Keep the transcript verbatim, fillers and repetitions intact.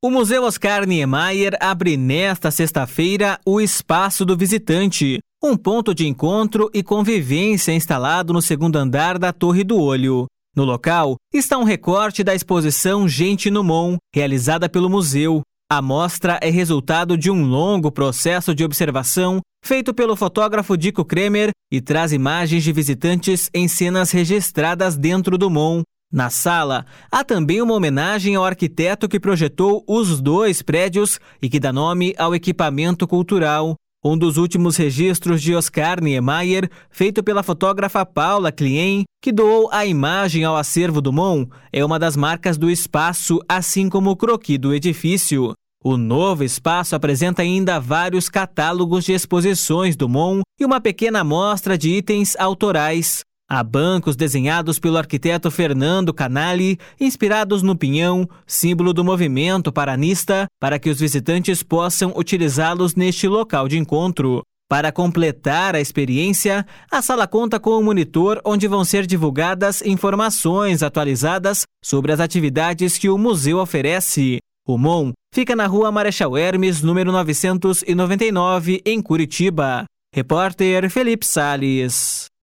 O Museu Oscar Niemeyer abre nesta sexta-feira o Espaço do Visitante, um ponto de encontro e convivência instalado no segundo andar da Torre do Olho. No local está um recorte da exposição Gente no Mon, realizada pelo museu. A mostra é resultado de um longo processo de observação feito pelo fotógrafo Dico Kremer e traz imagens de visitantes em cenas registradas dentro do Mon. Na sala, há também uma homenagem ao arquiteto que projetou os dois prédios e que dá nome ao equipamento cultural. Um dos últimos registros de Oscar Niemeyer, feito pela fotógrafa Paula Klien, que doou a imagem ao acervo do Mon, é uma das marcas do espaço, assim como o croquis do edifício. O novo espaço apresenta ainda vários catálogos de exposições do Mon e uma pequena amostra de itens autorais. Há bancos desenhados pelo arquiteto Fernando Canali, inspirados no pinhão, símbolo do movimento paranista, para que os visitantes possam utilizá-los neste local de encontro. Para completar a experiência, a sala conta com um monitor onde vão ser divulgadas informações atualizadas sobre as atividades que o museu oferece. O Mon fica na Rua Marechal Hermes, número novecentos e noventa e nove, em Curitiba. Repórter Felipe Salles.